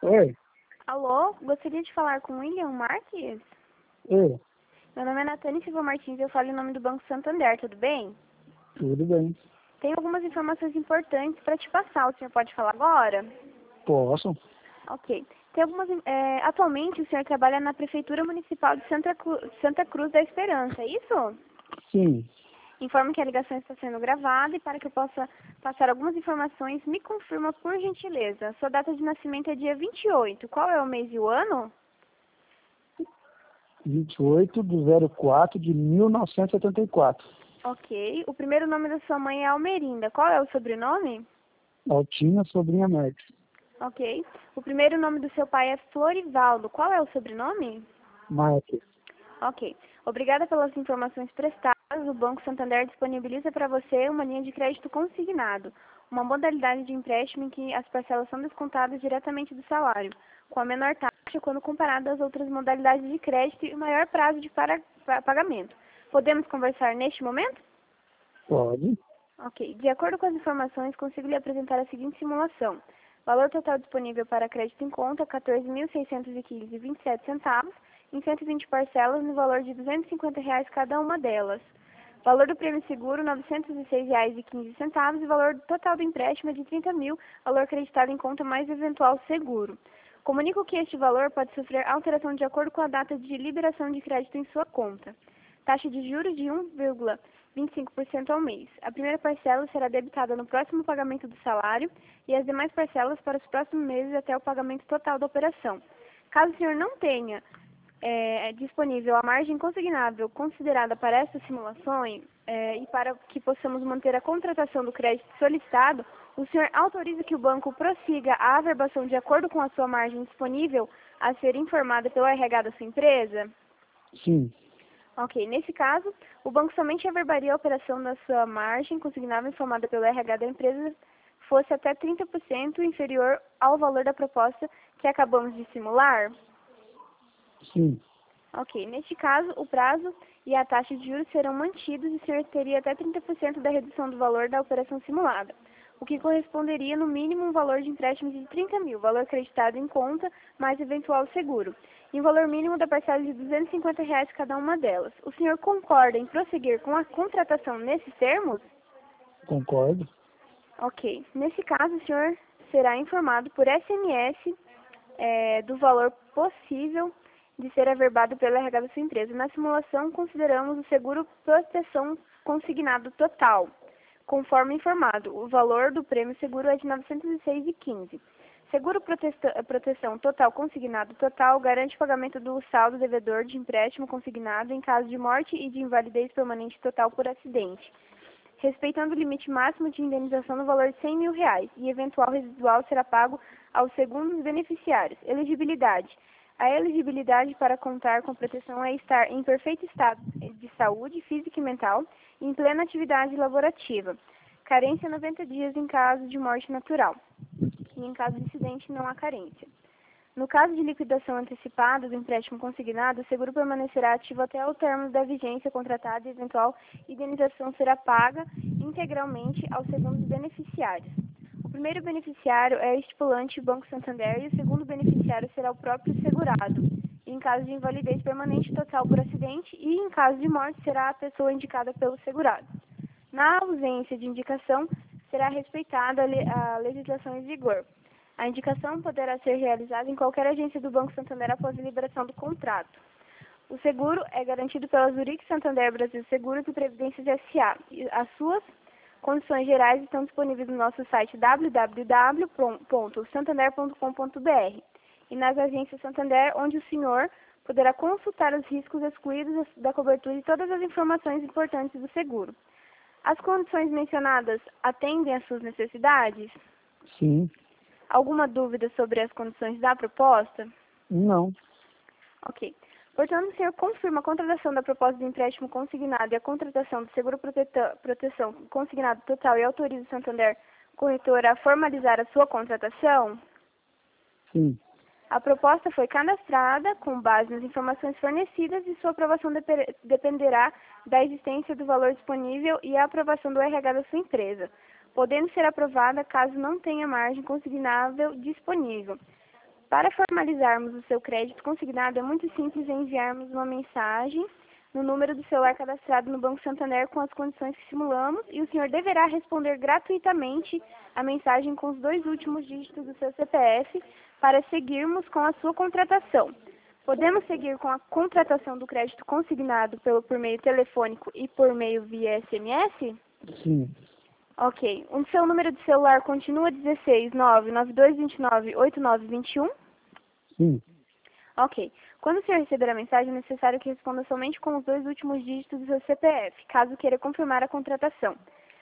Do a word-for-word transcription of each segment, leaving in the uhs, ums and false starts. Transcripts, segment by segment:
Oi, Alô, gostaria de falar com William Marques? oi, Meu nome é Natane Silva Martins e eu falo em nome do Banco Santander, tudo bem? tudo bem. Tenho algumas informações importantes para te passar, o senhor pode falar agora? Posso? Ok. Tem algumas, é, atualmente o senhor trabalha na Prefeitura Municipal de Santa, Cru, Santa Cruz da Esperança, é isso? Sim, Informo que a ligação está sendo gravada e para que eu possa passar algumas informações, me confirma por gentileza. Sua data de nascimento é dia vinte e oito. Qual é o mês e o ano? vinte e oito de quatro de mil novecentos e setenta e quatro. Ok. O primeiro nome da sua mãe é Almerinda. Qual é o sobrenome? Altina Sobrinha Marques. Ok. O primeiro nome do seu pai é Florivaldo. Qual é o sobrenome? Marques. Ok. Obrigada pelas informações prestadas. O Banco Santander disponibiliza para você uma linha de crédito consignado, uma modalidade de empréstimo em que as parcelas são descontadas diretamente do salário, com a menor taxa quando comparado às outras modalidades de crédito e o maior prazo de para, pa- pagamento. Podemos conversar neste momento? Pode? Ok. De acordo com as informações, consigo lhe apresentar a seguinte simulação. Valor total disponível para crédito em conta, quatorze mil seiscentos e quinze vírgula vinte e sete centavos, em cento e vinte parcelas no valor de duzentos e cinquenta reais cada uma delas. Valor do prêmio seguro, novecentos e seis reais e quinze centavos, e valor total do empréstimo é de trinta mil, valor acreditado em conta mais eventual seguro. Comunico que este valor pode sofrer alteração de acordo com a data de liberação de crédito em sua conta. Taxa de juros de um vírgula vinte e cinco por cento ao mês. A primeira parcela será debitada no próximo pagamento do salário e as demais parcelas para os próximos meses até o pagamento total da operação. Caso o senhor não tenha é, disponível a margem consignável considerada para essas simulações é, e para que possamos manter a contratação do crédito solicitado, o senhor autoriza que o banco prossiga a averbação de acordo com a sua margem disponível a ser informada pelo R H da sua empresa? Sim. Ok, nesse caso, o banco somente averbaria a operação da sua margem consignável informada pelo R H da empresa fosse até trinta por cento inferior ao valor da proposta que acabamos de simular? Sim. Ok, neste caso, o prazo e a taxa de juros serão mantidos e o senhor teria até trinta por cento da redução do valor da operação simulada, o que corresponderia no mínimo um valor de empréstimo de trinta mil, valor acreditado em conta, mais eventual seguro, e um valor mínimo da parcela de duzentos e cinquenta reais cada uma delas. O senhor concorda em prosseguir com a contratação nesses termos? Concordo. Ok, nesse caso, o senhor será informado por S M S é, do valor possível de ser averbado pelo R H da sua empresa. Na simulação, consideramos o seguro proteção consignado total, conforme informado. O valor do prêmio seguro é de novecentos e seis reais e quinze centavos. Seguro protesta- proteção total consignado total garante o pagamento do saldo devedor de empréstimo consignado em caso de morte e de invalidez permanente total por acidente, respeitando o limite máximo de indenização no valor de cem mil reais, e eventual residual será pago aos segundos beneficiários. Elegibilidade. A elegibilidade para contar com proteção é estar em perfeito estado de saúde física e mental e em plena atividade laborativa. Carência noventa dias em caso de morte natural. E em caso de acidente, não há carência. No caso de liquidação antecipada do empréstimo consignado, o seguro permanecerá ativo até o término da vigência contratada e eventual indenização será paga integralmente aos segundos beneficiários. O primeiro beneficiário é o estipulante Banco Santander e o segundo beneficiário será o próprio segurado. Em caso de invalidez permanente total por acidente e em caso de morte será a pessoa indicada pelo segurado. Na ausência de indicação, será respeitada a, le a legislação em vigor. A indicação poderá ser realizada em qualquer agência do Banco Santander após a liberação do contrato. O seguro é garantido pela Zurich Santander Brasil Seguros e Previdências S A E as suas condições gerais estão disponíveis no nosso site w w w ponto santander ponto com ponto b r e nas agências Santander, onde o senhor poderá consultar os riscos excluídos da cobertura e todas as informações importantes do seguro. As condições mencionadas atendem às suas necessidades? Sim. Alguma dúvida sobre as condições da proposta? Não. Ok. Portanto, o senhor confirma a contratação da proposta de empréstimo consignado e a contratação do seguro proteta- proteção consignado total e autoriza o Santander Corretora a formalizar a sua contratação? Sim. A proposta foi cadastrada com base nas informações fornecidas e sua aprovação dep- dependerá da existência do valor disponível e a aprovação do R H da sua empresa, podendo ser aprovada caso não tenha margem consignável disponível. Para formalizarmos o seu crédito consignado, é muito simples enviarmos uma mensagem no número do celular cadastrado no Banco Santander com as condições que simulamos e o senhor deverá responder gratuitamente a mensagem com os dois últimos dígitos do seu C P F para seguirmos com a sua contratação. Podemos seguir com a contratação do crédito consignado pelo, por meio telefônico e por meio via S M S? Sim. Ok. O seu número de celular continua dezesseis, nove nove dois dois nove, oito nove dois um? Sim. Ok. Quando o senhor receber a mensagem, é necessário que responda somente com os dois últimos dígitos do seu C P F, caso queira confirmar a contratação.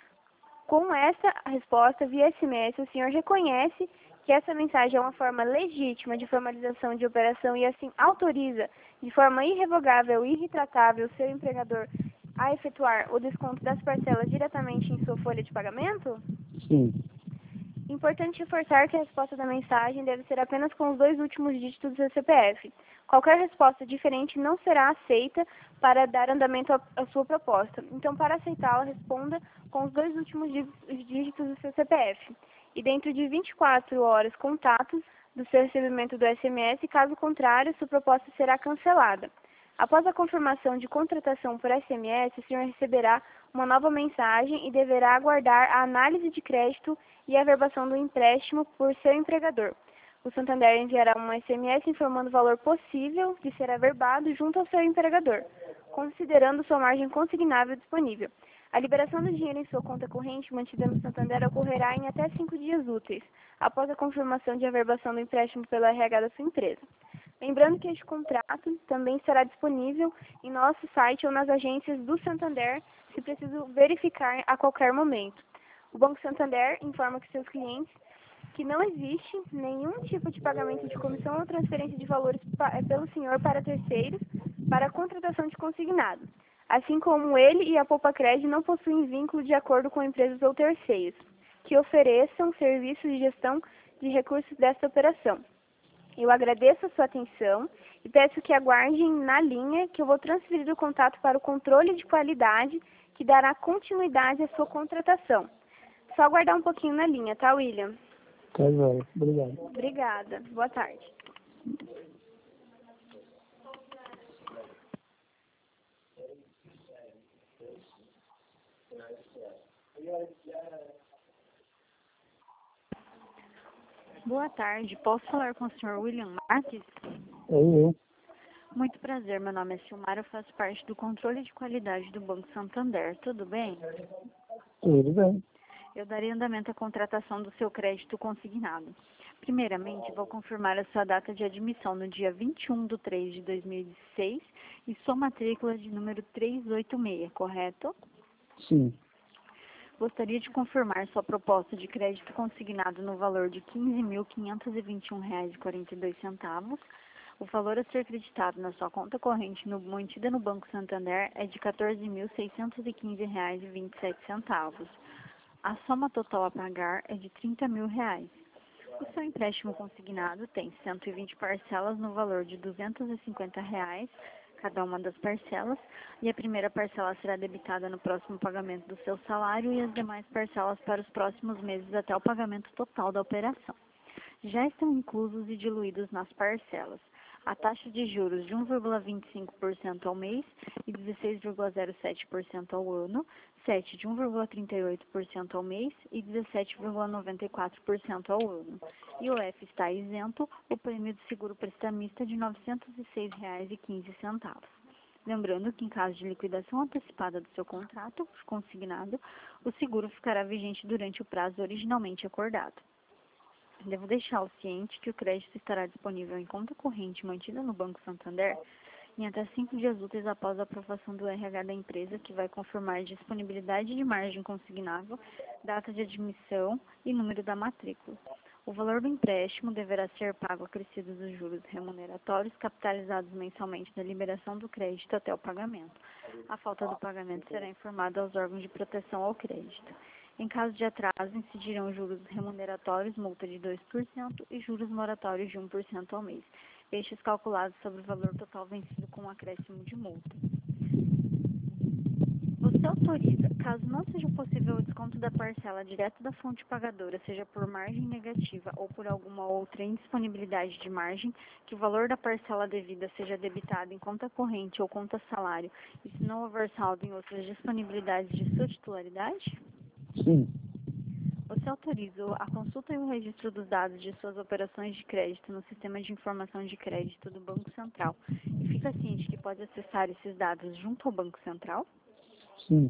Com essa resposta via S M S, o senhor reconhece que essa mensagem é uma forma legítima de formalização de operação e assim autoriza de forma irrevogável e irretratável o seu empregador a efetuar o desconto das parcelas diretamente em sua folha de pagamento? Sim. Importante reforçar que a resposta da mensagem deve ser apenas com os dois últimos dígitos do seu C P F. Qualquer resposta diferente não será aceita para dar andamento à sua proposta. Então, para aceitá-la, responda com os dois últimos dígitos do seu C P F. E dentro de vinte e quatro horas, contatos do seu recebimento do S M S, caso contrário, sua proposta será cancelada. Após a confirmação de contratação por S M S, o senhor receberá uma nova mensagem e deverá aguardar a análise de crédito e a averbação do empréstimo por seu empregador. O Santander enviará um S M S informando o valor possível de ser averbado junto ao seu empregador, considerando sua margem consignável disponível. A liberação do dinheiro em sua conta corrente mantida no Santander ocorrerá em até cinco dias úteis, após a confirmação de averbação do empréstimo pelo R H da sua empresa. Lembrando que este contrato também estará disponível em nosso site ou nas agências do Santander, se preciso verificar a qualquer momento. O Banco Santander informa que seus clientes que não existe nenhum tipo de pagamento de comissão ou transferência de valores pelo senhor para terceiros para a contratação de consignado, assim como ele e a Poupa-Cred não possuem vínculo de acordo com empresas ou terceiros que ofereçam serviços de gestão de recursos desta operação. Eu agradeço a sua atenção e peço que aguardem na linha que eu vou transferir o contato para o controle de qualidade que dará continuidade à sua contratação. Só aguardar um pouquinho na linha, tá, William? Tá, joia. Obrigado. Obrigada. Boa tarde. Boa tarde. Posso falar com o senhor William Marques? É eu. Muito prazer. Meu nome é Silmar. Eu faço parte do controle de qualidade do Banco Santander. Tudo bem? Tudo bem. Eu darei andamento à contratação do seu crédito consignado. Primeiramente, vou confirmar a sua data de admissão no dia vinte e um de três de dois mil e dezesseis e sua matrícula de número trezentos e oitenta e seis, correto? Sim. Gostaria de confirmar sua proposta de crédito consignado no valor de quinze mil quinhentos e vinte e um reais e quarenta e dois centavos. O valor a ser creditado na sua conta corrente no, mantida no Banco Santander é de quatorze mil seiscentos e quinze reais e vinte e sete centavos. A soma total a pagar é de trinta mil reais. O seu empréstimo consignado tem cento e vinte parcelas no valor de duzentos e cinquenta reais, cada uma das parcelas, e a primeira parcela será debitada no próximo pagamento do seu salário e as demais parcelas para os próximos meses até o pagamento total da operação. Já estão inclusos e diluídos nas parcelas a taxa de juros de um vírgula vinte e cinco por cento ao mês e dezesseis vírgula zero sete por cento ao ano, sete de um vírgula trinta e oito por cento ao mês e dezessete vírgula noventa e quatro por cento ao ano. E o F está isento o prêmio de seguro prestamista de novecentos e seis reais e quinze centavos. Lembrando que, em caso de liquidação antecipada do seu contrato consignado, o seguro ficará vigente durante o prazo originalmente acordado. Devo deixá-lo ciente que o crédito estará disponível em conta corrente mantida no Banco Santander em até cinco dias úteis após a aprovação do R H da empresa, que vai confirmar disponibilidade de margem consignável, data de admissão e número da matrícula. O valor do empréstimo deverá ser pago acrescido dos juros remuneratórios capitalizados mensalmente da liberação do crédito até o pagamento. A falta do pagamento será informada aos órgãos de proteção ao crédito. Em caso de atraso, incidirão juros remuneratórios, multa de dois por cento e juros moratórios de um por cento ao mês, estes calculados sobre o valor total vencido com um acréscimo de multa. Você Você autoriza, caso não seja possível o desconto da parcela direto da fonte pagadora, seja por margem negativa ou por alguma outra indisponibilidade de margem, que o valor da parcela devida seja debitado em conta corrente ou conta salário, e se não houver saldo em outras disponibilidades de sua titularidade? Sim. Você autoriza a consulta e o registro dos dados de suas operações de crédito no Sistema de Informação de Crédito do Banco Central e fica ciente que pode acessar esses dados junto ao Banco Central? Sim.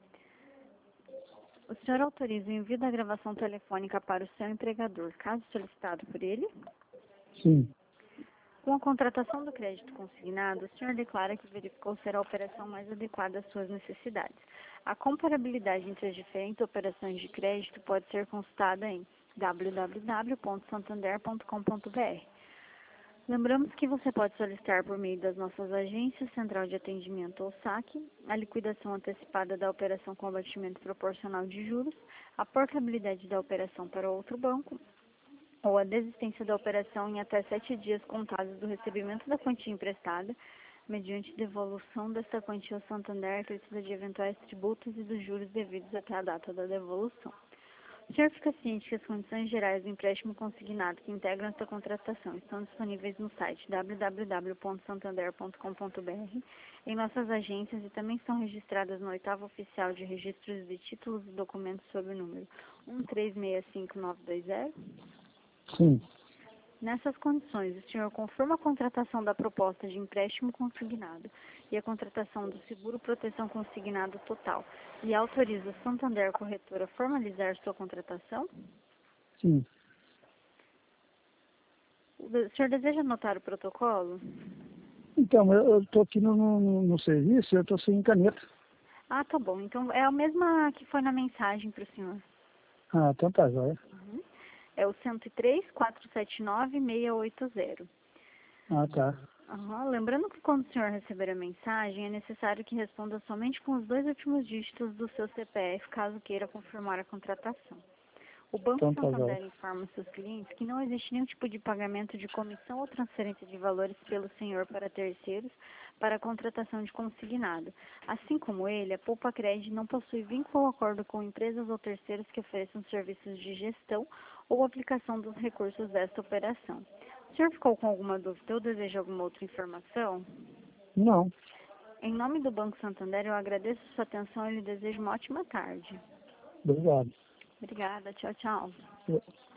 O senhor autoriza o envio da gravação telefônica para o seu empregador, caso solicitado por ele? Sim. Com a contratação do crédito consignado, o senhor declara que verificou ser a operação mais adequada às suas necessidades. A comparabilidade entre as diferentes operações de crédito pode ser consultada em w w w ponto santander ponto com ponto b r. Lembramos que você pode solicitar por meio das nossas agências, Central de Atendimento ou saque, a liquidação antecipada da operação com abatimento proporcional de juros, a portabilidade da operação para outro banco, ou a desistência da operação em até sete dias contados do recebimento da quantia emprestada, mediante devolução desta quantia ao Santander a título de eventuais tributos e dos juros devidos até a data da devolução. O senhor fica ciente que as condições gerais do empréstimo consignado que integram esta contratação estão disponíveis no site w w w ponto santander ponto com ponto b r, em nossas agências e também são registradas no oitavo oficial de registros de títulos e documentos sob o número um três seis cinco nove dois zero? Sim. Nessas condições, o senhor confirma a contratação da proposta de empréstimo consignado e a contratação do seguro proteção consignado total e autoriza a Santander Corretora a formalizar sua contratação? Sim. O senhor deseja anotar o protocolo? Então, eu estou aqui no, no, no serviço e eu estou sem caneta. Ah, tá bom. Então, é a mesma que foi na mensagem para o senhor. Ah, então tá, joia. Uhum. É o cento e três, quatrocentos e setenta e nove, seiscentos e oitenta. Ah, tá. Uhum. Lembrando que quando o senhor receber a mensagem, é necessário que responda somente com os dois últimos dígitos do seu C P F, caso queira confirmar a contratação. O Banco Então tá, Santander joia. informa seus clientes que não existe nenhum tipo de pagamento de comissão ou transferência de valores pelo senhor para terceiros para a contratação de consignado. Assim como ele, a Poupa Cred não possui vínculo ou acordo com empresas ou terceiros que ofereçam serviços de gestão ou aplicação dos recursos desta operação. O senhor ficou com alguma dúvida ou deseja alguma outra informação? Não. Em nome do Banco Santander, eu agradeço sua atenção e lhe desejo uma ótima tarde. Obrigado. Obrigada. Tchau, tchau. Eu-